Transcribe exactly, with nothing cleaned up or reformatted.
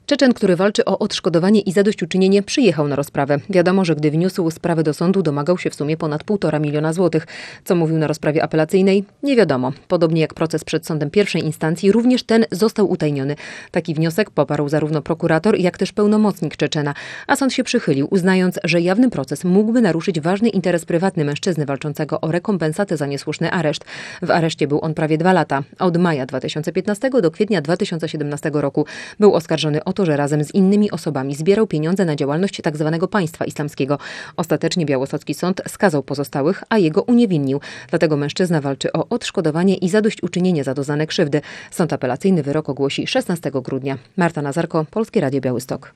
Czeczen, który walczy o odszkodowanie i zadośćuczynienie, przyjechał na rozprawę. Wiadomo, że gdy wniósł sprawę do sądu, domagał się w sumie ponad półtora miliona złotych. Co mówił na rozprawie apelacyjnej? Nie wiadomo. Podobnie jak proces przed sądem pierwszej instancji, również ten został utajniony. Taki wniosek poparł zarówno prokurator, jak też pełnomocnik Czeczena. A sąd się przychylił, uznając, że jawny proces mógłby naruszyć ważny interes prywatny mężczyzny walczącego o rekompensatę za niesłuszny areszt. W areszcie był on prawie dwa lata. Od maja dwa tysiące piętnastego do kwietnia dwa tysiące siedemnastego roku był oskarżony o to, że razem z innymi osobami zbierał pieniądze na działalność tzw. państwa islamskiego. Ostatecznie białostocki sąd skazał pozostałych, a jego uniewinnił. Dlatego mężczyzna walczy o odszkodowanie i zadośćuczynienie za doznane krzywdy. Sąd apelacyjny wyrok ogłosi szesnastego grudnia. Marta Nazarko, Polskie Radio Białystok.